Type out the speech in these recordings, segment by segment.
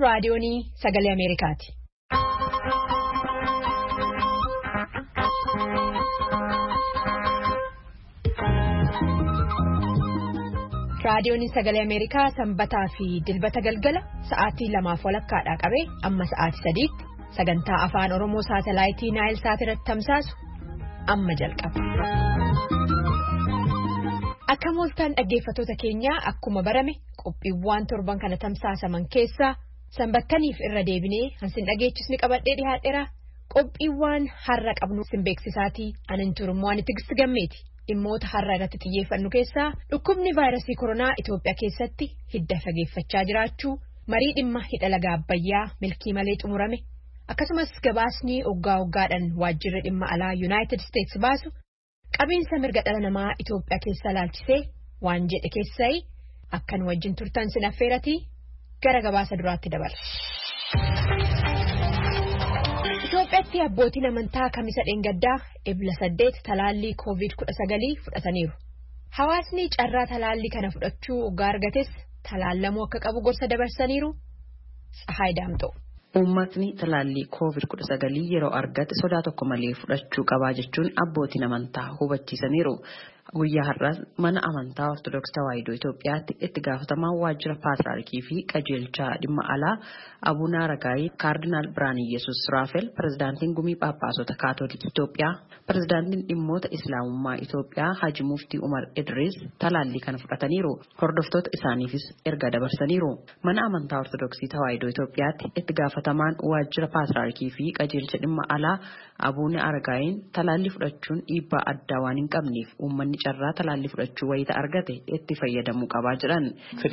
raadiyoonii Sagalee Ameerikaati. Raadiyoon Sagalee Ameerikaa sanbataa fi dilbata galgala sa'aatii 2:00 qabee amma sa'aatii 3:00 sagantaa afaan Oromoo saatalaayitii Naayil Saatirratti tamsaasu amma jalqaba. Akka mooltaan dhaggeeffattoota keenyaa akkuma barame qophiiwwan torban kana tamsaasaman keessaa sanbattaniif irra deebinee hansin dhageechisni qabadhee dhiyaadheera. Qophiiwwan har'a qabnu sin beeksisaatii anin turummaan itti gammeeti. Dhimmoota har'a irratti xiyyeeffannu keessaa dhukkubni vaayirasii koronaa Itoophiyaa keessatti hidda fageeffachaa jiraachuu, marii dhimma hidha laga Abbayyaa milkii malee xumurame, akkasumas gabaasni waggaadhaan waajjirri dhimma alaa Yuunaayitid Isteetsi baasu qabiinsa mirga dhala namaa Itoophiyaa keessaa laalchisee waan jedhe keessaa akkan wajjin turtan sin affeeratii gara gabaasa duraatti dabala. Itoophiyaatti abbootiin amantaa kamisa dheengaddaa ebla 8 talaallii COVID-19 fudhataniiru. Hawaasni carraa talaallii kana fudhachuu ogaa argates talaallamuu akka qabu gorsa dabarsaniiru. Tsahaay Daamtoo. Uummatni talaallii COVID-19 yeroo argate sodaa tokko malee fudhachuu qabaa jechuun abbootiin amantaa hubachiisaniiru. Guyyaa har'aas mana amantaa Ortodoksii Tawaahidoo Itoophiyaatti itti gaafatamaa waajjira paatriyaarkii fi qajeelchaa dhimma alaa Abuun Aragaayii, Kaardinaal Biraaniyyesuus Raafeel, Pirezidaantiin Gumii Phaaphaasota Kaatoolikii Itoophiyaa, Pirezidaantiin Dhimmoota Islaamummaa Itoophiyaa Haji Muftii Umar Idris talaallii kana fudhataniiru. Hordoftoota isaaniifis erga dabarsaniiru. Mana amantaa Ortodoksii Tawaahidoo Itoophiyaatti itti gaafatamaan waajjira paatriyaarkii fi qajeelcha dhimma alaa Abuun Aragaayiin talaallii fudhachuun dhiibbaa addaa waan hin qabneef uummanni carraa talaallii fudhachuu wayita argate itti fayyadamuu qabaa jedhan.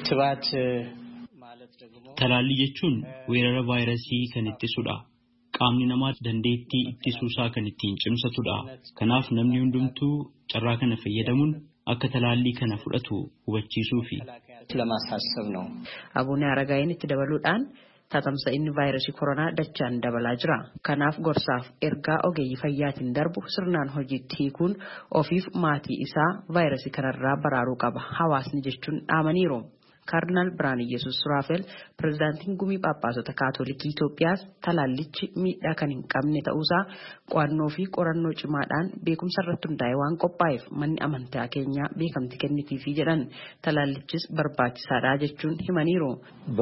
Talaallii jechuun weerara vaayirasii kan ittisudha. Qaamni namaa dandeettii ittisuusaa kan ittiin cimsatudha. Kanaaf namni hundumtuu carraa kana fayyadamuun akka talaallii kana fudhatu hubachiisuufi. Abuun Aragaayiin itti dabaluudhaan tatamsa'inni vaayirasii koronaa dachaan dabalaa jira. Kanaaf gorsaaf ergaa ogeeyyii fayyaatiin darbu sirnaan hojiitti hiikuun ofiif maatii isaa vaayirasii kanarraa baraaruu qaba hawaasni jechuun dhaamaniiru. Kaardinaal Biraaniyyesuus Raafeel, Pirezidaantiin Gumii Phaaphaasota Kaatoolikii Itoophiyaas talaallichi miidhaa kan hin qabne ta'uusaa qo'annoo fi qorannoo cimaadhaan beekumsa irratti hundaa'e waan qophaa'eef manni amantaa keenyaa beekamtii kennitiifi jedhan talaallichis barbaachisaadha jechuun himaniiru.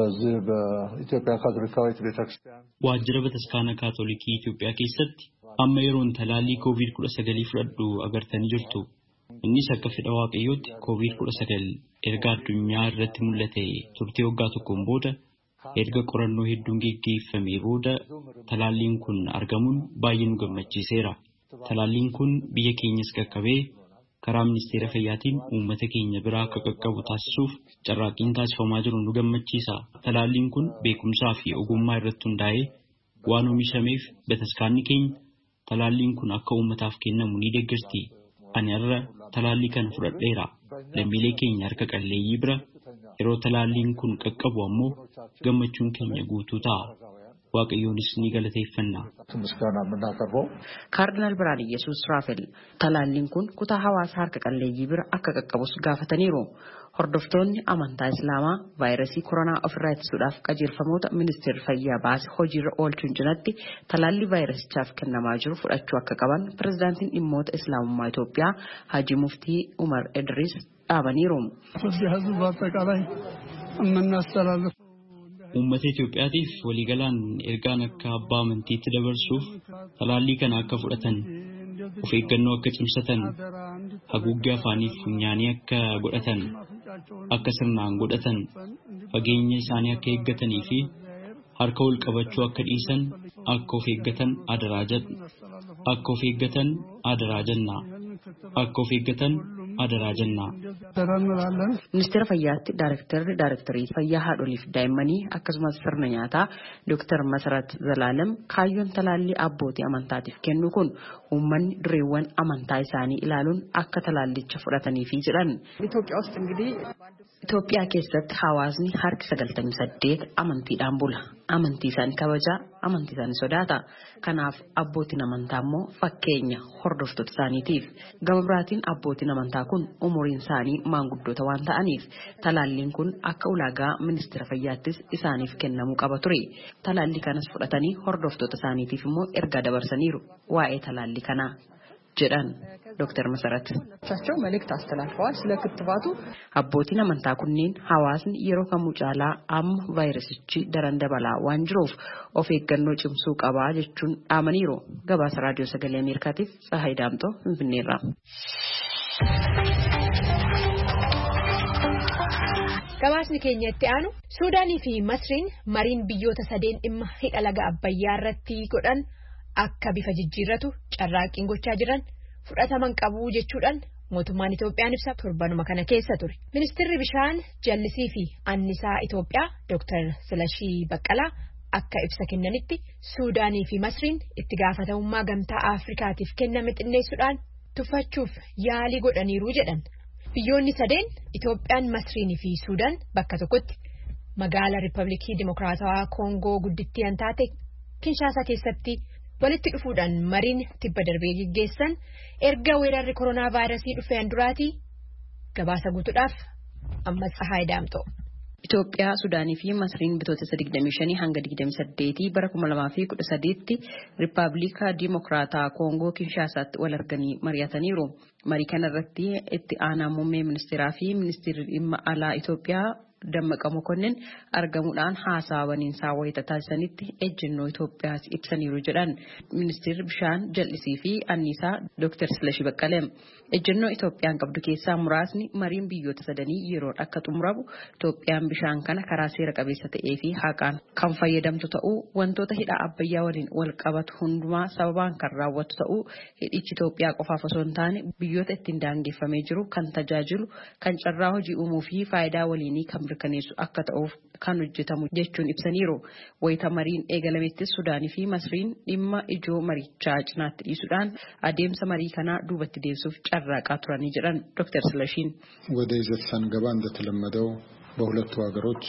Waajjira Bataskaana Kaatoolikii Itoophiyaa keessatti amma yeroon talaallii COVID-19 fudhadhu agartanii jirtu. Innis akka fedha waaqayyootti COVID-19 erga addunyaa irratti mul'ate turtii waggaa tokkoon booda erga qorannoo hedduun geggeeffamee booda talaalliin kun argamuun baay'ee nu gammachiiseera. Talaalliin kun biyya keenyas qaqqabee karaa ministeera fayyaatiin uummata keenya biraa akka qaqqabu taasisuuf carraaqqiin taasifamaa jiru nu gammachiisa. Talaalliin kun beekumsaa fi ogummaa irratti hundaa'ee waan oomishameef bataskaanni keenya talaalliin kun akka uummataaf kennamu ni deeggarti. Ani irra talaallii kana fudhadheera. Lammiilee keenya harka qalleeyyii bira yeroo talaalliin kun qaqqabu ammoo gammachuun keenya guutuu ta'a. Waaqayyoonis ni galateeffanna. Kaardinaal Biraaniyyesuus Raafeel talaalliin kun kutaa hawaasa harka qalleeyyii bira akka qaqqabus gaafataniiru. Hordoftoonni amantaa Islaamaa vaayirasii koronaa ofirraa ittisuudhaaf qajeelfamoota ministeerri fayyaa baase hojiirra oolchuun cinatti talaallii vaayirasichaaf kennamaa jiru fudhachuu akka qaban Pirezidaantiin Dhimmoota Islaamummaa Itoophiyaa Haji Muftii Umar Idris dhaamaniiru. Uummata Itoophiyaatiif waliigalaan ergaan akka abbaa amantiitti dabarsuuf talaallii kana akka fudhatan, of eeggannoo akka cimsatan, haguuggee afaanii fi funyaanii akka godhatan, akka sirnaan godhatan, fageenya isaanii akka eeggatanii fi harka wal qabachuu akka dhiisan akka of eeggatan adaraa jedha. Akka of eeggatan adaraa jenna. Akka of eeggatan adaraa jenna. Ministeera Fayyaatti Daarektarii Fayyaa Haadholiif Daa'immanii akkasumas sirna nyaataa Dr. Masarat Zalaalam kaayyoon talaallii abbootii amantaatiif kennu kun uummanni dureewwan amantaa isaanii ilaaluun akka talaallicha fudhataniifi jedhan. Itoophiyaa keessatti hawaasni harki 98 amantiidhaan bula. Amantii isaanii kabajaa, amantii isaanii sodaata. Kanaaf abbootiin amantaa immoo fakkeenya hordoftoota isaaniitiif. Gama biraatiin abbootiin amantaa kun umuriin isaanii maanguddoota waan ta'aniif talaalliin kun akka ulaagaa ministeera fayyaattis isaaniif kennamuu qaba ture. Talaallii kanas fudhatanii hordoftoota isaaniitiif immoo ergaa dabarsaniiru waa'ee talaallii kanaa jedhan Dr. Masarat. መልእክት አስተላልፈዋል ስለ ክትባቱ abbootiin amantaa kunneen hawaasni yeroo kamuu caalaa amma vaayirasichi daran dabalaa waan jiruuf of eeggannoo cimsuu qabaa jechuun dhaamaniiru. Gabaasa raadiyoo sagalee Ameerikaatiif Tsahaay Daamxoo Finfinneerraa. Gabaasni keenya itti aanu Suudaanii fi Masriin mariin biyyoota sadeen dhimma hidha laga Abbayyaa irratti godhan akka bifa jijjiirratu carraaqqiin gochaa jiran fudhataman qabu jechuudhaan mootummaan Itoophiyaan ibsa torbanuma kana keessa ture. Ministeerri bishaan jallisii fi annisaa Itoophiyaa Dr. Silashii Baqqalaa akka ibsa kennanitti Suudaanii fi Masriin itti gaafatamummaa gamtaa Afrikaatiif kenname xinneessuudhaan tuffachuuf yaalii godhaniiru jedhan. Biyyoonni sadeen Itoophiyaan, Masriinii fi Suudaan bakka tokkotti magaalaa Riippaabilikii Dimokiraatawaa Koongoo guddittii kan taate Kinshaasaa keessatti walitti dhufuudhaan mariin tibba darbee gaggeessan erga weerarri koronaa vaayirasii dhufeen duraatii gabaasa guutuudhaaf ammas Tsahaay Daamxoo. Itoophiyaa, Suudaanii fi Masriin bitootessa 25 hanga 28 bara 2013tti Riippaabilika Dimokiraataa Koongoo Kinshaasaatti wal arganii mari'ataniiru. Marii kanarratti itti aanaa muummee ministeeraa fi ministeerri dhimma alaa Itoophiyaa Dammaqa Mokonnin argamuudhaan haasaawaniinsaa wayita taasisanitti ejjennoo Itoophiyaas ibsaniiru jedhan ministeerri bishaan jallisii fi annisaa Dr. Silashii Baqqalee. Ejjennoo Itoophiyaan qabdu keessaa muraasni mariin biyyoota sadanii yeroon akka xumuramu Itoophiyaan bishaan kana karaa seera qabeessa ta'ee fi haqaan kan fayyadamtu ta'uu, wantoota hidha Abbayyaa waliin wal qabatu hundumaa sababaan kan raawwatu ta'uu, hidhichi Itoophiyaa qofaaf osoo hin taane biyyoota ittiin daangeffamee jiru kan tajaajilu, kan carraa hojii uumuu fi faayidaa waliinii kan mirkaneessu akka ta'uuf kan hojjetamu jechuun ibsaniiru. Wayita mariin eegalamettis Suudaanii fi Masriin dhimma ijoo marichaa cinaatti dhiisuudhaan adeemsa marii kanaa duubatti deemsuuf carraaqaa turanii jedhan Dr. Silashiin. ወደ ይዘት ሳንገባ እንደተለመደው በሁለቱ ሀገሮች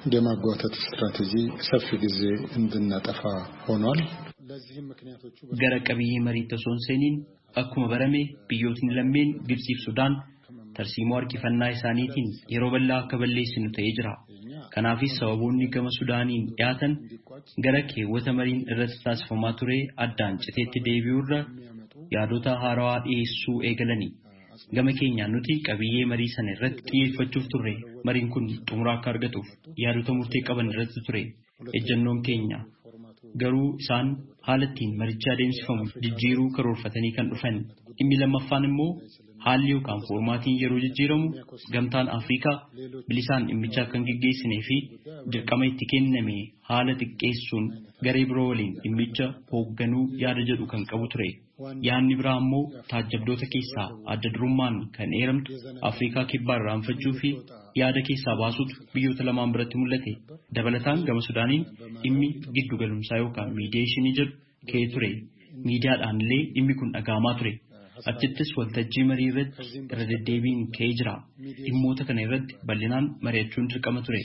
የማጓተት ስትራቴጂ ሰፊ ጊዜ እንድናጠፋ ሆኗል። ለዚህም ምክንያቶቹ gara qabiyyee marii osoo hin seeniin akkuma barame biyyootni lammeen Gibxii fi Sudaan tarsiimoo harkifannaa isaaniitiin yeroo bal'aa akka balleessinu ta'ee jira. Kanaafis sababoonni gama Sudaaniin dhiyaatan gara keewwata mariin irratti taasifamaa ture addaan citeetti deebi'uurra yaadota haarawaa dhiyeessuu eegalani. Gama keenyaan nuti qabiyyee marii sana irratti xiyyeeffachuuf turre. Mariin kun xumura akka argatuuf yaadota murtee qaban irratti ture. Ejjennoon keenya garuu isaan haala ittiin marichi adeemsifamu jijjiiruu karoorfatanii kan dhufan. Dhimmi lammaffaan immoo haalli yookaan foormaatiin yeroo jijjiiramu gamtaan Afrikaa bilisaan dhimmicha akka hin gaggeessinee fi dirqama itti kenname haala xiqqeessuun garee biroo waliin dhimmicha hoogganuu yaada jedhu kan qabu ture. Yaadni biraa immoo taajjabdoota keessaa adda durummaan kan eeramtu Afrikaa kibbaa irraanfachuu fi yaada keessaa baasutu biyyoota lamaan biratti mul'ate. Dabalataan gama Sudaaniin dhimmi giddu galumsaa yookaan miidiyeeshinii jedhu ka'ee ture. Miidiyaadhaan illee dhimmi kun dhagahamaa ture. Achittis waltajjii marii irratti irra deddeebiin ka'ee jira. Dhimmoota kana irratti bal'inaan mari'achuun dirqama ture.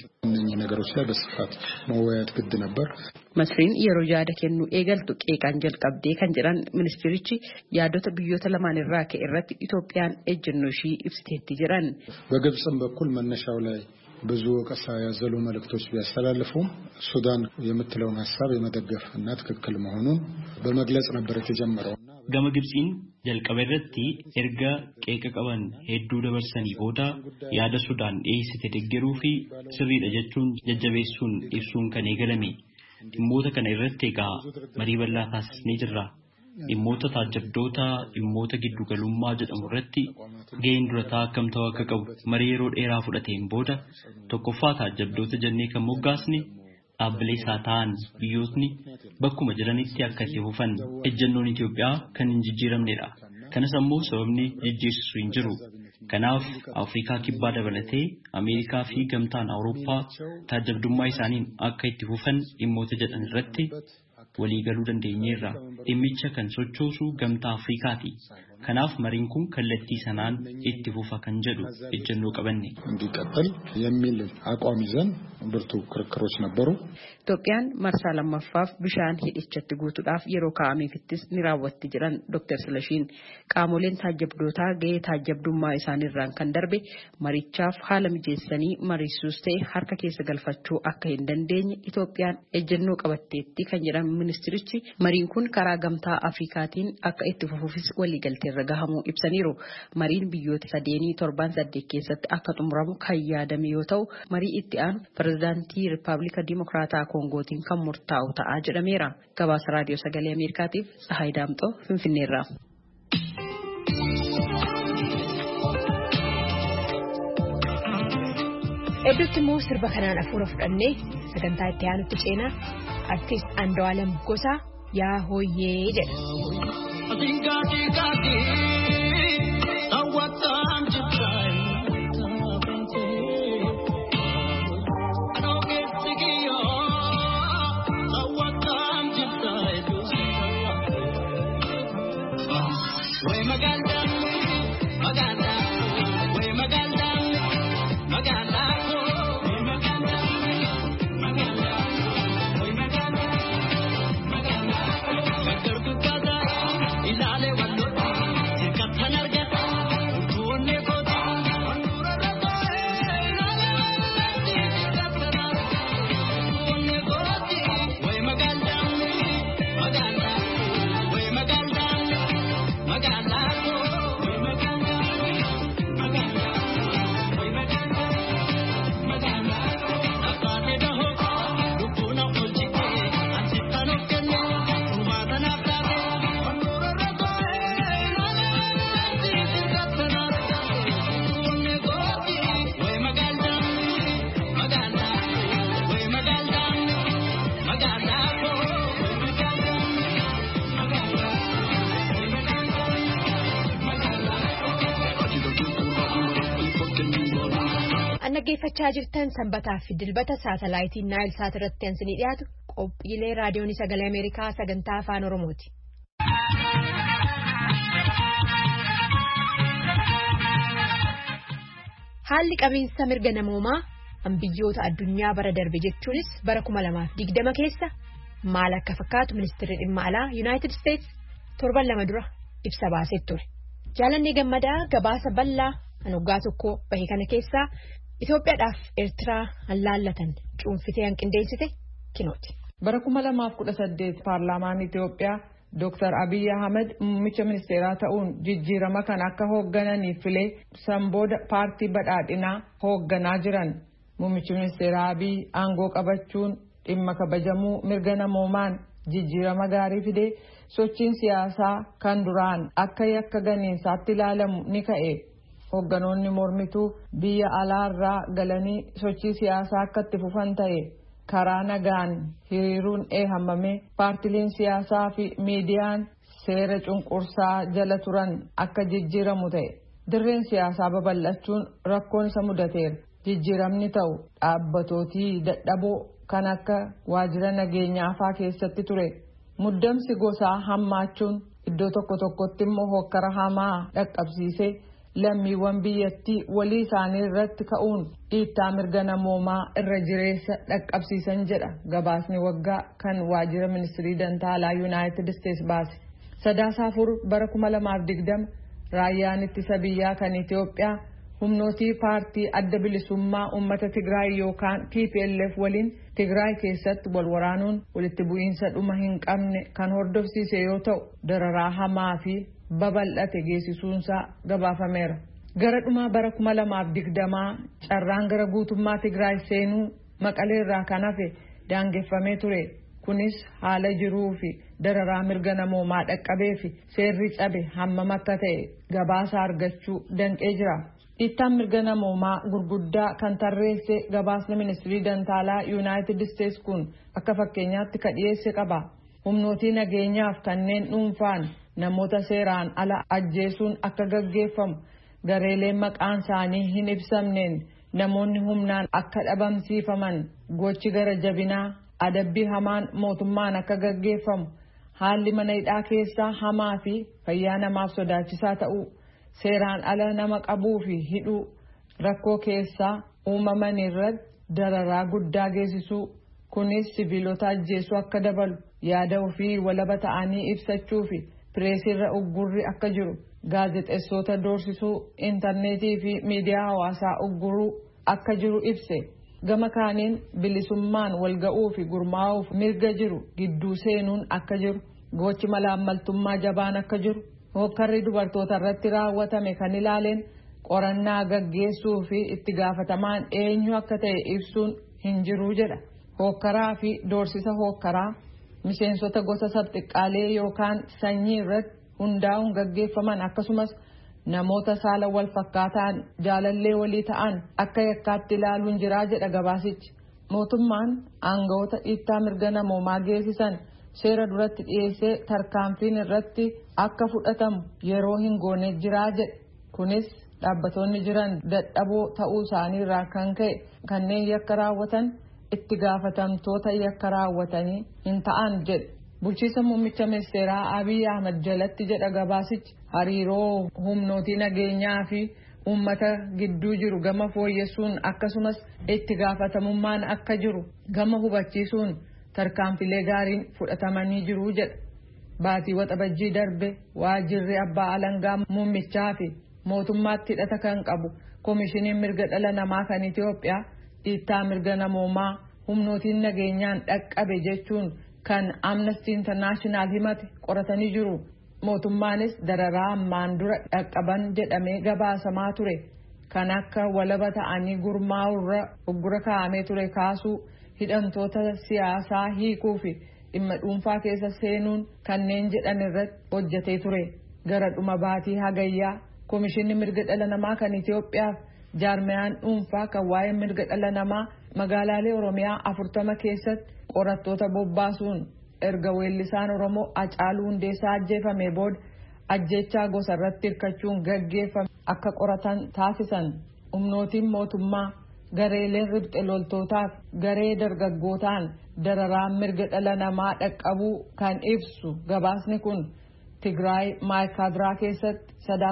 Masriin yeroo yaada kennuu eegaltu qeeqaan jalqabdee kan jedhan ministeerichi yaadota biyyoota lamaan irraa ka'e irratti Itoophiyaan ejjennoo ishii ibsiteetti jedhan. በግብጽም በኩል መነሻው ላይ ብዙ ወቀሳ ያዘሉ መልእክቶች ቢያስተላልፉም ሱዳን የምትለውን ሐሳብ የመደገፍ እና ትክክል መሆኑን በመግለጽ ነበር የተጀመረው። Gama Gibxiin jalqaba irratti erga qeeqa qaban hedduu dabarsanii booda yaada Sudaan dhiyeessite deeggaruu fi sirriidha jechuun jajjabeessuun ibsuun kan eegalame. Dhimmoota kana irratti egaa marii bal'aa taasisnee jirra. Dhimmoota taajjabdoota dhimmoota giddugalummaa jedhamu irratti gaheen durataa akkam ta'uu akka qabu marii yeroo dheeraa fudhateen booda tokkoffaa taajjabdoota jennee kan moggaasne dhaabbilee isaa ta'an biyyootni bakkuma jiranitti akka itti fufan ejjennoon Itoophiyaa kan hin jijjiiramnedha. Kanas ammoo sababni jijjiirsisu hin jiru. Kanaaf Afrikaa kibbaa dabalatee Ameerikaa fi gamtaan Awurooppaa taajjabdummaa isaaniin akka itti fufan dhimmoota jedhan irratti walii galuu dandeenyeerra. Dhimmicha kan sochoosu gamtaa Afrikaati. Kanaaf mariin kun kallattii sanaan itti fufa kan jedhu ejjennoo qabanne. እንዲቀጥል የሚል አቋም ይዘን ብርቱ ክርክሮች ነበሩ። Itoophiyaan marsaa lammaffaaf bishaan hidhichatti guutuudhaaf yeroo kaa'ameefittis ni raawwatti jedhan Dr. Silashiin qaamoleen taajjabdootaa gahee taajjabdummaa isaaniirraan kan darbe marichaaf haala mijeessanii mariisuus ta'e harka keessa galfachuu akka hin dandeenye Itoophiyaan ejjennoo qabatteetti kan jedhan ministirichi mariin kun karaa gamtaa Afrikaatiin akka itti fufuufis waliigalteerra gahamuu ibsaniiru. Mariin biyyoota sadeenii 7-8 keessatti akka xumuramu kan yaadame yoo ta'u marii itti aanu pirezidaantii Rippaabilika Dimokiraataa Koongootiin kan murtaa'u ta'aa jedhameera. Gabaasa Raadiyoo Sagalee Ameerikaatiif Tsahaay Daamxoo Finfinneerraa. Hedduutti immoo sirba kanaan afuura fudhannee sagantaa itti aanutti ceenaa artiist Andu'aalem Gosaa yaa hooyyee jedha. Dhaggeeffachaa jirtan sanbataa fi dilbata saatalaayitii Naayil Saat irratti ansinii dhiyaatu qophiilee raadiyoon sagalee Ameerikaa sagantaa afaan Oromooti. Haalli qabiinsa mirga namoomaa biyyoota addunyaa bara darbe jechuunis bara 2020 keessa maal akka fakkaatu ministeerri dhimma alaa United States 7 dura ibsa baasee ture. Jaalannee Gammadaa gabaasa bal'aa kan waggaa tokko bahe kana keessaa Itoophiyaadhaaf Eertiraa hallaallatan cuunfitee hanqindeessite kinooti. Bara 2018 paarlaamaan Itoophiyaa Dr. Abiy Ahmed muummicha ministeeraa ta'uun jijjiirama kan akka hooggananiif filee sanbooda paartii badhaadhinaa hoogganaa jiran. Muummichi ministeeraa Abiy aangoo qabachuun dhimma kabajamuu mirga namoomaan jijjiirama gaarii fidee sochiin siyaasaa kan duraan akka yakka ganiinsaatti ilaalamu ni ka'e. Hoogganoonni mormituu biyya alaarraa galanii sochii siyaasaa akka itti fufan ta'e. Karaa nagaan hiriiruun eehamame paartileen siyaasaa fi miidiyaan seera cunqursaa jala turan akka jijjiiramu ta'e. Dirreen siyaasaa babal'achuun rakkoon isa mudateera. Jijjiiramni ta'u dhaabbatootii dadhaboo kan akka waajjira nageenyaa faa keessatti ture. Muddamsi gosaa hammaachuun iddoo tokko tokkotti immoo hokkara hamaa dhaqqabsiisee lammiiwwan biyyattii walii isaanii irratti ka'uun dhiittaa mirga namoomaa irra jireessa dhaqqabsiisan jedha gabaasni waggaa kan waajjira ministirii dantaalaa Yuunaayitid Isteets baase. Sadaasaa 4 bara 2020 raayyaan ittisa biyyaa kan Itoophiyaa humnootii paartii adda bilisummaa uummata Tigraay yookaan TPLF waliin Tigraay keessatti wal waraanuun walitti bu'iinsa dhuma hin qabne kan hordofsiise yoo ta'u dararaa hamaa fi babal'ate geessisuunsaa gabaafameera. Gara dhumaa bara 2020 carraan gara guutummaa Tigraay seenuu Maqaleerraa kan hafe daangeffamee ture. Kunis haala jiruu fi dararaa mirga namoomaa dhaqqabee fi seerri cabe hammam akka ta'e gabaasa argachuu danqee jira. Dhiittaan mirga namoomaa gurguddaa kan tarreesse gabaasni ministirii dantaalaa Yuunaayitid Isteets kun akka fakkeenyaatti ka dhiyeesse qaba. Humnootii nageenyaaf kanneen dhuunfaan namoota seeraan ala ajjeesuun akka gaggeeffamu, gareeleen maqaan isaanii hin ibsamneen namoonni humnaan akka dhabamsiifaman, gochi gara jabinaa, adabbii hamaan mootummaan akka gaggeeffamu, haalli mana hidhaa keessaa hamaa fi fayyaa namaaf sodaachisaa ta'uu, seeraan ala nama qabuu fi hidhuu, rakkoo keessaa uumaman irratti dararaa guddaa geessisuu, kunis siviilota ajjeesuu akka dabalu, yaada ofii walaba ta'anii ibsachuu fi pireesirra uggurri akka jiru, gaazexeessota doorsisuu, intarneetii fi miidiyaa hawaasaa ugguruu akka jiru ibse. Gama kaaniin bilisummaan walga'uu fi gurmaa'uuf mirga jiru gidduu seenuun akka jiru, gochi malaammaltummaa jabaan akka jiru, hokkarri dubartoota irratti raawwatame kan ilaaleen qorannaa gaggeessuu fi itti gaafatamaan eenyu akka ta'e ibsuun hin jiru jedha. Hokkaraa fi doorsisa hokkaraa miseensota gosa sabxiqqaalee yookaan sanyii irratti hundaa'uun gaggeeffaman akkasumas namoota saala wal fakkaataan jaalallee walii ta'an akka yakkaatti ilaaluun jiraa jedha gabaasichi. Mootummaan aangawoota dhiittaa mirga namoomaa geessisan seera duratti dhiyeessee tarkaanfiin irratti akka fudhatamu yeroo hin goone jiraa jedhe. Kunis dhaabbattoonni jiran dadhaboo ta'uu isaanii irraa kan ka'e kanneen yakka raawwatan itti gaafatamtoota yakka raawwatanii hin ta'an jedhe. Bulchiisa muummicha ministeeraa Abiy Ahmed jalatti jedha gabaasichi hariiroo humnootii nageenyaa fi uummata gidduu jiru gama fooyyessuun akkasumas itti gaafatamummaan akka jiru gama hubachiisuun tarkaanfilee gaariin fudhatamanii jiru jedha. Baatii waxabajjii darbe waajjirri abbaa alangaa muummichaa fi mootummaatti hidhata kan qabu koomishiniin mirga dhala namaa kan Itoophiyaa dhiittaa mirga namoomaa humnootiin nageenyaan dhaqqabe jechuun kan Amnesty International himate qoratanii jiru. Mootummaanis dararaa ammaan dura dhaqqaban jedhamee gabaasamaa ture kan akka walaba ta'anii gurmaa'urra uggura kaa'amee ture kaasuu, hidhamtoota siyaasaa hiikuu fi dhimma dhuunfaa keessa seenuun kanneen jedhan irratti hojjetee ture. Gara dhuma baatii hagayyaa Koomishinni mirga dhala namaa kan Itoophiyaaf jaarmayaan dhuunfaa kan waa'ee mirga dhala namaa magaalaalee Oromiyaa 40 keessatti qorattoota bobbaasuun erga weellisaan Oromoo Hacaaluu Hundeessaa ajjeefame booda ajjechaa gosa irratti hirkachuun gaggeeffame akka qoratan taasisan. Humnootiin mootummaa gareeleen ribxe loltootaaf garee dargaggootaan dararaan mirga dhala namaa dhaqqabuu kan ibsu gabaasni kun Tigraay Maayikaadiraa keessatti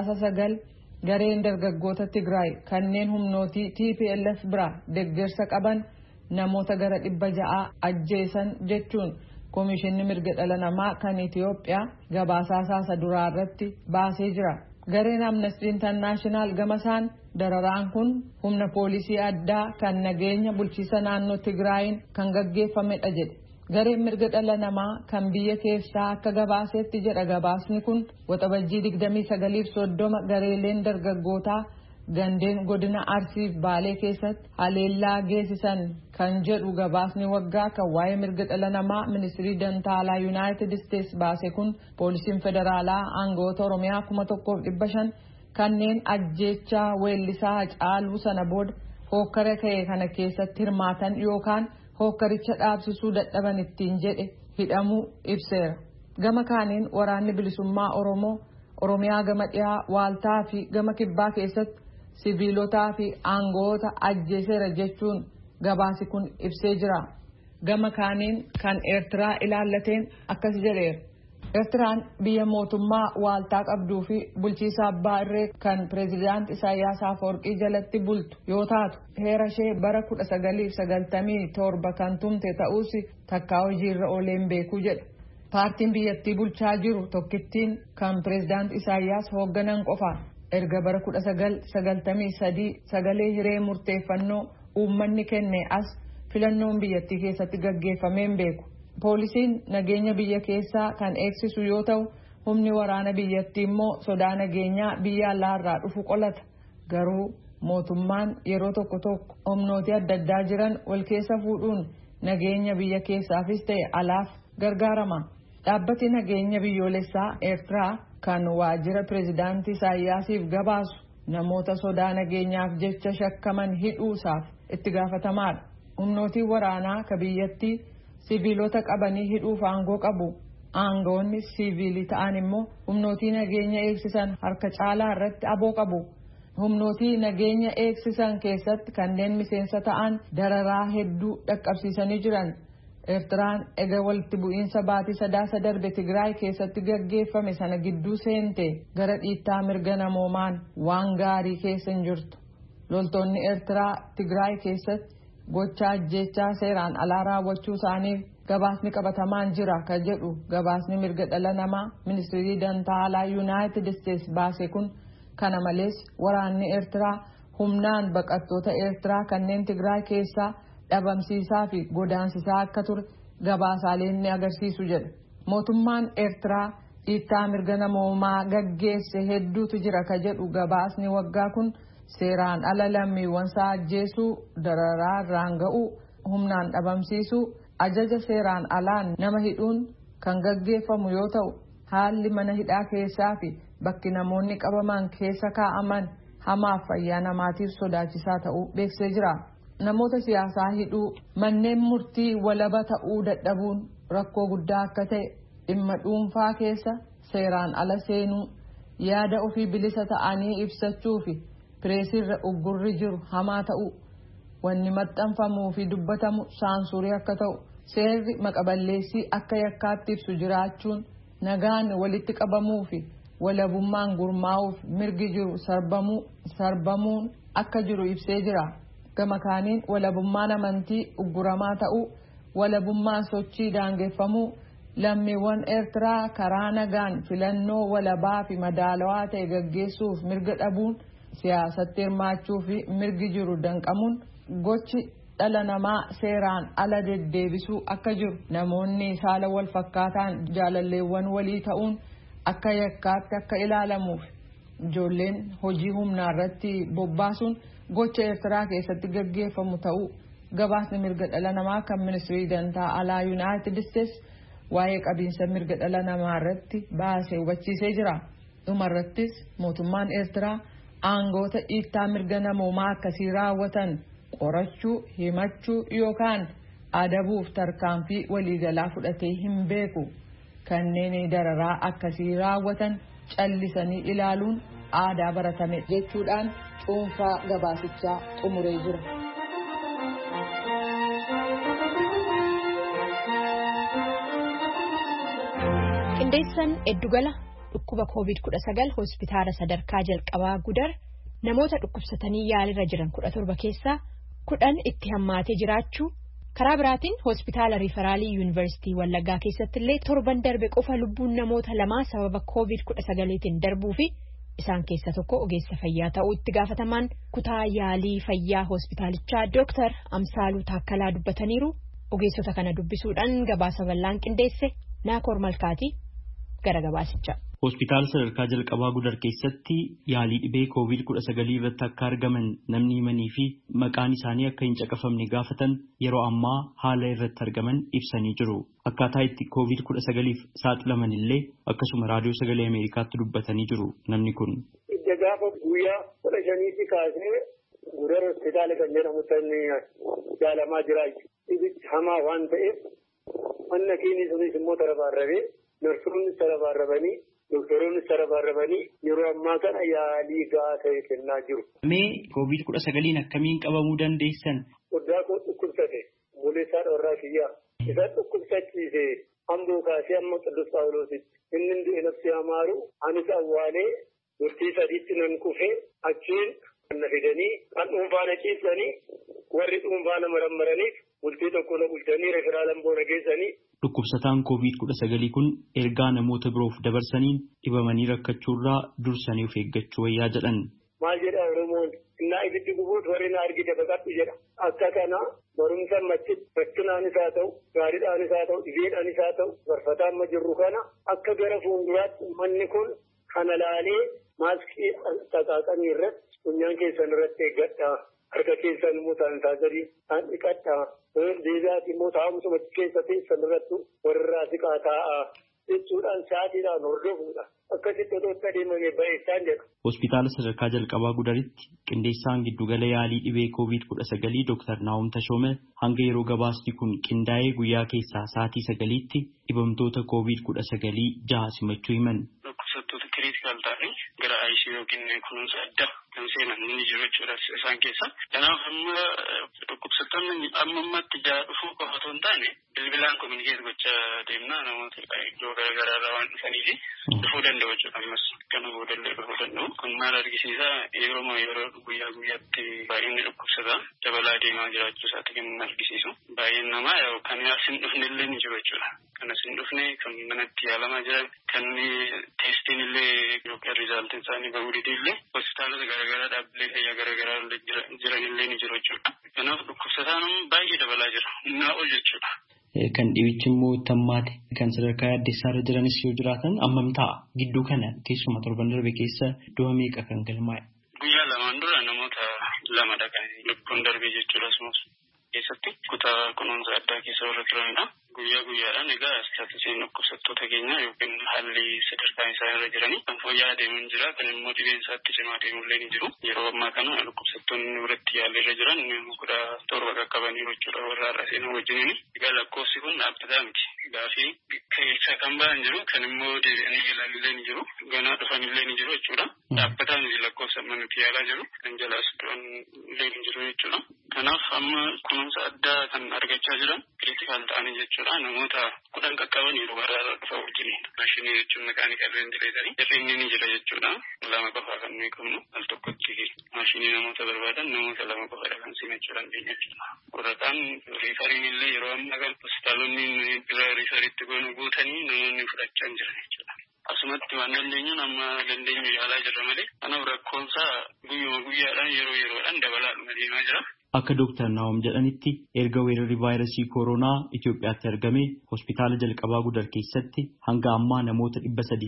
9 gareen dargaggoota Tigraay kanneen humnootii TPLF bira deeggarsa qaban namoota gara 600 ajjeesan jechuun Koomishinni mirga dhala namaa kan Itoophiyaa gabaasaa duraa irratti baasee jira. Gareen Amnesty International gamasaan dararaan kun humna poolisii addaa kan nageenya bulchiisa naannoo Tigraayin kan gaggeeffamedha jedhe. Gareen mirga dhala namaa kan biyya keessaa akka gabaasetti jedha gabaasni kun waxabajjii 29-30 gareeleen dargaggootaa gandeen godina Arsii Baalee keessatti haleellaa geessisan kan jedhu gabaasni waggaa kan waa'ee mirga dhala namaa ministirii dantaalaa United States baase kun poolisiin federaalaa aangawoota Oromiyaa 1,500 kanneen ajjechaa weellisaa Hacaaluu sana booda hokkara ka'e kana keessatti hirmaatan yookaan hokkaricha dhaabsisuu dadhaban ittiin jedhe hidhamuu ibseera. Gama kaaniin waraanni bilisummaa Oromoo Oromiyaa gama dhiyaa waaltaa fi gama kibbaa keessatti siviilotaa fi aangawoota ajjeeseera jechuun gabaasi kun ibsee jira. Gama kaaniin kan Eertiraa ilaallateen akkas jedheera. Eertiraan biyya mootummaa waaltaa qabduu fi bulchiisa abbaa irree kan pireezidaanti Isaayyaas Afwerqii jalatti bultu yoo taatu heera ishee bara 1997 kan tumte ta'us takkaa hojiirra ooleen beekuu jedha. Paartiin biyyattii bulchaa jiru tokkittiin kan pireezidaanti Isaayyaas hoogganan qofa erga bara 1993 sagalee hiree murteeffannoo uummanni kenne as filannoon biyyattii keessatti gaggeeffameen beeku. Poolisiin nageenya biyya keessaa kan eegsisu yoo ta'u humni waraana biyyattii immoo sodaa nageenyaa biyya alaarraa dhufu qolata. Garuu mootummaan yeroo tokko humnooti adda addaa jiran wal keessa fuudhuun nageenya biyya keessaafis ta'e alaaf gargaarama. Dhaabbati nageenya biyyoolessaa Eertiraa kan waajjira pireezidaantii Isaayyaasiif gabaasu namoota sodaa nageenyaaf jecha shakkaman hidhuusaaf itti gaafatamaadha. Humnootiin waraanaa ka biyyattii siviilota qabanii hidhuuf aangoo qabu. Aangoonni siviilii ta'an immoo humnootii nageenya eegsisan harka caalaa irratti aboo qabu. Humnootii nageenya eegsisan keessatti kanneen miseensa ta'an dararaa hedduu dhaqqabsiisanii jiran. Eertiraan ega walitti bu'iinsa baatii sadaasa darbe Tigraay keessatti gaggeeffame sana gidduu seente gara dhiittaa mirga namoomaan waan gaarii keessa hin jirtu. Loltoonni Eertiraa Tigraay keessatti gochaa ajjeechaa seeraan alaa raawwachuu isaaniif gabaasni qabatamaan jira ka jedhu gabaasni mirga dhala namaa ministeerii dantaa alaa Yuunaayitid Isteets baase kun kana malees waraanni Eertiraa humnaan baqattoota Eertiraa kanneen Tigraay keessaa dhabamsiisaa fi godaansisaa akka ture gabaasaaleen ni agarsiisu jedha. Mootummaan Eertiraa dhiittaa mirga namoomaa gaggeesse hedduutu jira ka jedhu gabaasni waggaa kun seeraan ala lammiiwwan isaa ajjeesuu, dararaa irraan ga'uu, humnaan dhabamsiisuu, ajaja seeraan alaan nama hidhuun kan gaggeeffamu yoo ta'u haalli mana hidhaa keessaa fi bakki namoonni qabaman keessa kaa'aman hamaaf fayyaa namaatiif sodaachisaa ta'uu beeksisee jira. Namoota siyaasaa hidhuu, manneen murtii walaba ta'uu dadhabuun rakkoo guddaa akka ta'e, dhimma dhuunfaa keessa seeraan ala seenuu, yaada ofii bilisa ta'anii ibsachuu fi pireesiirra uggurri jiru hamaa ta'uu, wanni maxxanfamuu fi dubbatamu saansurii akka ta'u, seerri maqaballeessii akka yakkaatti ibsu jiraachuun, nagaan walitti qabamuu fi walabummaan gurmaa'uuf mirgi jiru sarbamuun akka jiru ibsee jira. Gama kaaniin walabummaan amantii ugguramaa ta'uu, walabummaan sochii daangeffamuu, lammiiwwan Eertiraa karaa nagaan filannoo walabaa fi madaalawaa ta'e gaggeessuuf mirga dhabuun, siyaasatti hirmaachuu fi mirgi jiru danqamuun, gochi dhala namaa seeraan ala deddeebisuu akka jiru, namoonni saala wal fakkaataan jaalalleewwan walii ta'uun akka yakkaatti akka ilaalamuuf, ijoolleen hojii humnaa irratti bobbaasuun gocha Eertiraa keessatti gaggeeffamu ta'uu gabaasni mirga dhala namaa kan ministeerii dantaa alaa Yuunaayitid Isteets waa'ee qabiinsa mirga dhala namaa irratti baasee hubachiisee jira. Dhumarrattis mootummaan Eertiraa aangoota dhiittaa mirga namoomaa akkasii raawwatan qorachuu, himachuu yookaan adabuuf tarkaanfii waliigalaa fudhatee hin beeku. Kanneen dararaa akkasii raawwatan callisanii ilaaluun aadaa baratame jechuudhaan cuunfaa gabaasichaa xumuree jira. Qindeessaan Eddugala dhukkuba COVID-19 hospitaala sadarkaa jalqabaa Gudar namoota dhukkubsatanii yaalirra jiran 17 keessaa 10 itti hammaatee jiraachuu, karaa biraatiin hospitaala riifaraalii yuunivarsiitii Wallaggaa keessatti illee torban darbe qofa lubbuun namoota 2 sababa COVID-19tiin darbuu fi isaan keessa tokko ogeessa fayyaa ta'uu itti gaafatamaan kutaa yaalii fayyaa hospitaalichaa Dr. Amsaaluu Taakkalaa dubbataniiru. Ogeessota kana dubbisuudhaan gabaasa bal'aan qindeesse Naakoor Malkaatii gara gabaasichaa. Hospitaala sadarkaa jalqabaa Gudar keessatti yaalii dhibee COVID-19 irratti akka argaman namni himanii fi maqaan isaanii akka hin caqafamne gaafatan yeroo ammaa haala irratti argaman ibsanii jiru. Akkaataa itti COVID-19f saaxilaman illee akkasuma raadiyoo sagalee Ameerikaatti dubbatanii jiru. Namni kun idda gaafa guyyaa 15 kaasee Gudar hospitaala kan jedhamutti yaalamaa jira. Ibichi hamaa waan ta'eef manna keenya sunis immoo tarabaarrabee narsoonni tarabaarrabanii doktoroonni tarabaarrabanii yeroo ammaa kana yaalii gahaa ta'e kennaa jiru. Mee COVID-19 akkamiin qabamuu dandeessan? Guddaa koo dhukkubsate buleessaa dhoorraa kiyyaa isa dhukkubsachiise hambuu kaasee amma Qidduus Phaawulositti inni du'e nafsi amaaru anis awwaalee murtii sadiitti nan kufee achiin na fidanii kan dhuunfaa na ciibsanii warri dhuunfaa na marammaraniif bultii tokko na bulchanii referaalan boona geessanii. Dhukkubsataan COVID-19 kun ergaa namoota biroof dabarsaniin dhibamanii rakkachuurraa dursanii of eeggachuu wayyaa jedhan. Maal jedha Oromoon innaa ibiddi gubuut warri na argite baqadhu jedha. Akka kana barumsa machitti rakkinaanis haa ta'u gaariidhaanis haa ta'u dhibeedhaanis haa ta'u barfataa amma jirru kana akka gara fuulduraatti manni kun kana laalee maaskii xaqaaqanii irratti funyaan keessan irratti eeggadhaa. Harka keessan immoo saanitaayizarii kan dhiqadhaa. Deebi'aati immoo taa'umsuma keessa teessan irratti warra siqaa taa'aa jechuudhaan sa'aatiidhaan hordofuudha. Akkasitti otoo itti adeemame baay'isaan jedha. Hospitaala sadarkaa jalqabaa Gudaritti qindeessaan giddugala yaalii dhibee COVID-19 Dr. Naahum Tashoome hanga yeroo gabaasni kun qindaa'ee guyyaa keessaa sa'aatii 9tti dhibamtoota COVID-19 6 simachuu himan. Dhukkubsattoota kiriitikaal ta'anii gara ICU yookiin kunuunsa addaa kan seenan ni jiru jechuudha isaan keessa. Kanaaf amma dhukkubsattoonni ammatti dhufuu qofa otoo hin taane bilbilaan kominikeet gochaa deemnaa namoota iddoo garaagaraa irraa waan dhufaniifi dhufuu danda'u jechuudha ammas kana boodallee dhufuu danda'u. Kun maal argisiisa yeroo guyyaa guyyaatti baay'inni dhukkubsataa dabalaa deemaa jiraachuu isaati kan argisiisu. Baay'een namaa kan as hin dhufne illee ni jiru jechuudha. Kan as hin dhufne kan manatti yaalamaa jiran kan teestiin illee yookaan rizaaltiin isaanii bahuu didillee hospitaalota garaagaraa dhaabbilee fayyaa garaagaraa jiran illee ni jiru jechuudha. Kanaaf dhukkubsataan baay'ee dabalaa jira. Humnaa ol jechuudha. Kan dhibichi immoo tammaate kan sadarkaa yaaddessaa irra jiranis yoo jiraatan ammam ta'a? Gidduu kana keessuma torban darbe keessa du'a meeqa kan galmaa'e? Guyyaa lamaan dura namoota lamadha kan lubbuun darbe jechuudha asumas keessatti kutaa kunuunsa addaa keessa warra turanidha. Guyyaa guyyaadhaan egaa istaatisiin dhukkubsattoota keenya yookiin haalli sadarkaan isaa irra jiranii kan fooyya'aa deemuun jira kan immoo dhibeen isaatti cimaa deemullee ni jiru. Yeroo ammaa kana dhukkubsattoonni biratti yaalii irra jiran 17 qaqqabaniiru jechuudha warra har'a seenuu wajjiniin. Egaa lakkoofsi kun dhaabbataa miti. Gaafii keessa kan ba'an jiru kan immoo deebi'anii ilaalillee ni jiru. Ganaa dhufanillee ni jiru jechuudha. Dhaabbataa miti lakkoofsa amma nuti yaalaa jiru kan jalaas du'anillee ni jiru jechuudha. Kanaaf amma kunuunsa addaa kan argachaa jiran kiriitikaal ta'anii jechuudha. Namoota 10 qaqqaban yeroo barraarra dhufa wajjin maashinii jechuun mekaanikal ventileetarii hir'inni ni jira jechuudha. 2 qofaa kan nuyi qabnu al tokkotti maashinii namoota barbaadan namoota 2 qofaadha kan simachuu dandeenya jechuudha. Waraqaan riifariin illee yeroo ammaa kan hospitaalonni dura riifariitti goonu guutanii namoonni fudhachaa jiran jechuudha. Asumatti waan dandeenyuun amma dandeenyu yaalaa jirra malee kanaaf rakkoonsaa guyyuma guyyaadhaan yeroodhaan dabalaadhuma deemaa jira. Akka Dooktar Naahom jedhanitti erga weerarri vaayirasii kooroonaa Itoophiyaatti argame hospitaala jalqabaa Gudar keessatti hanga ammaa namoota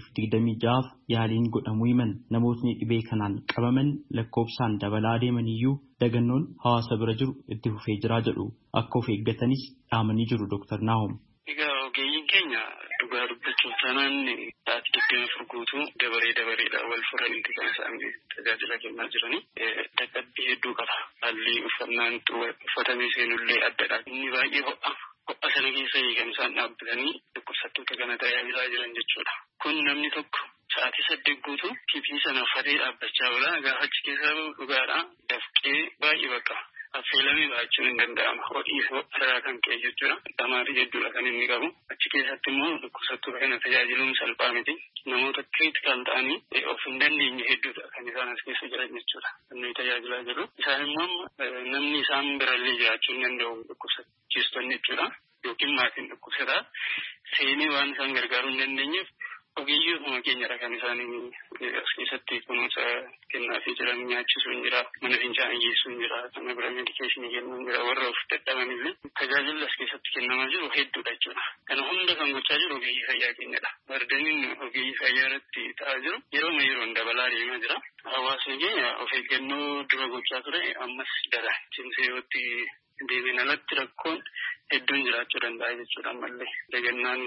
326 yaaliin godhamuu himan namootni dhibee kanaan qabaman lakkoofsaan dabalaa deeman iyyuu dagannoon hawaasa bira jiru itti fufee jira jedhu akka of eeggatanis dhaamanii jiru Dooktar Naahom. Egaa ogeeyyiin keenya dhugaa dubbachuuf taanaan sa'aatii 24 guutuu dabareedhaan wal furanitti kan isaan tajaajila kennaa jiranii. Dadhabbii hedduu qaba. Haalli uffannaan uffatamee seenullee addadha. Inni baay'ee ho'a sana keessa kan isaan dhaabbatanii dhukkubsattoota kana tajaajilaa jiran jechuudha. Kun namni tokko sa'aatii 8 guutuu PPE sana uffatee dhaabbachaa oola. Gaafa achi keessaa dhugaadhaa dafqee baay'ee baqa. Affeelamee baachuun hin danda'ama. Hodhii irraa kan ka'e jechuudha. Dhamaatii hedduudha kan inni qabu. Achi keessatti immoo dhukkubsattoota kana tajaajiluun salphaa miti. Namoota kiriitikaal ta'anii of hin dandeenye hedduudha kan isaan as keessa jiran jechuudha. Kan nuyi tajaajilaa jiru. Isaan immoo namni isaan birallee jiraachuu hin danda'u dhukkubsachiistonni jechuudha. Yookiin maatiin dhukkubsataa seenee waan isaan gargaaruu hin dandeenyeef ogeeyyiin keenyadha kan isaan as keessatti kunuunsa kennaafii jiran nyaachisuu hin jira. Mana fincaanii geessuu hin jira. Kana bira meedikeeshinii kennuu hin jira. Warra of dadhabanillee tajaajilli as keessatti kennamaa jiru hedduudha jechuudha. Kana hunda kan gochaa jiru ogeeyyii fayyaa keenyadha. Bardaniin ogeeyyii fayyaa irratti ta'aa jiru yeroon dabalaa deemaa jira. Hawaasni keenya of eeggannoo dura gochaa ture ammas dara. Cimseetti deebiin alatti rakkoon hedduun jiraachuu danda'a jechuudha ammallee. Dagannaan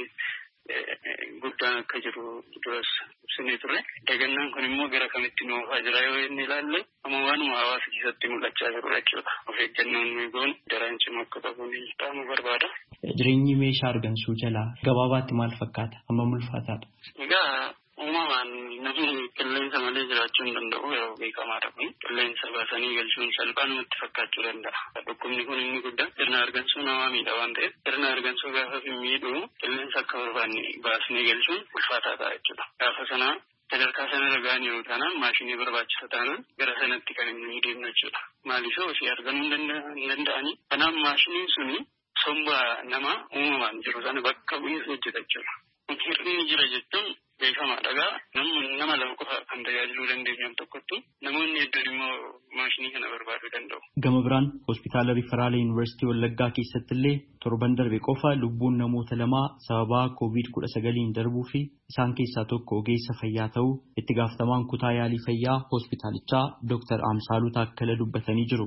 guddaan akka jiru duras ibsinee ture. Dagannaan kun immoo gara kamitti nu oofaa jira yoo inni ilaalle amma waanuma hawaasa keessatti mul'achaa jiru jechuudha. Of eeggannoon nuyi goon daraan cimaa akka qabuun dhaamuu barbaada. Jireenyi meeshaa argamsuu jalaa gabaabaatti maal fakkaata? Amma ulfaataadha. Egaa uumamaan namni qilleensa malee jiraachuu hin danda'u yeroo beekamaadha kun. Qilleensa baasanii galchuun salphaa namatti fakkaachuu danda'a. Dhukkubni kun inni guddaan sirna argansuu namaa miidha waan ta'eef sirna argansuu gaafa miidhu qilleensa akka barbaanne baasnee galchuun ulfaataa ta'a jechuudha. Gaafa sanaa sadarkaa sanarra ga'anii yoo taanaan maashinii barbaachisa taanaan gara sanatti kan inni deemnu jechuudha. Maaliif ofii arganuu hin danda'anii. Kanaaf maashiniin suni somba nama uumamaan jiru sana bakka bu'iinsa hojjeta jechuudha. Hir'inni jira jechuun beekamaadha. Nama lama qofa kan tajaajiluu dandeenyu tokkotti namoonni hedduun immoo maashinii kana barbaaduu danda'u. Gama biraan hospitaala Riiferaala Yuunivarsiitii Wallaggaa keessatti illee torban darbe qofa lubbuun namoota 2 sababa COVID-19 darbuu fi isaan keessaa tokko ogeessa fayyaa ta'uu itti gaafatamaan kutaa yaalii fayyaa hospitaalichaa Dr. Amsaaluu Taakkala dubbatanii jiru.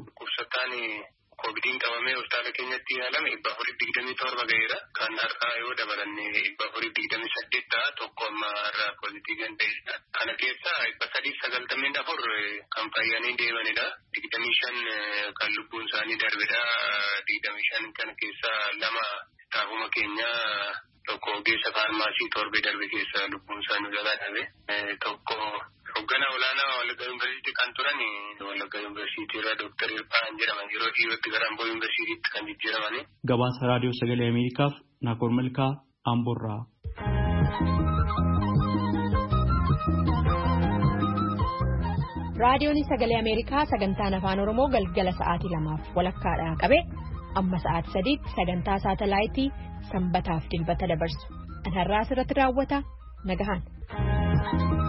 Kovidiin qabamee hospitaala keenyatti yaalame 427 ga'eera. Kan har'aa yoo dabalanne 428 ta'a. Tokko amma irraa pozitiiviin ta'edha. Kana keessaa 394 kan fayyanii deemanidha. 25 kan lubbuun isaanii darbedha. 25 kana keessaa 2 staafuma keenya tokko ogeessa faarmaasii torbee darbe keessa lubbuun isaanii jalaa dhabe. Tokko hoogganaa olaanaa Wallagga Yuunivarsiitii kan turan Wallagga Yuunivarsiitii irraa Dooktar Irfaan jedhaman yeroo dhiyootti gara Amboo Yuunivarsiitiitti kan jijjiiramani. Gabaasa Raadiyoo Sagalee Ameerikaaf Naakoor Malkaa Amboorraa. Raadiyoon Sagalee Ameerikaa sagantaan Afaan Oromoo galgala sa'aatii 2 walakkaadhaa qabe amma sa'aatii 3 sagantaa saatalaayitii sanbataaf dilbata dabarsu. Har'aas irratti raawwata nagahan.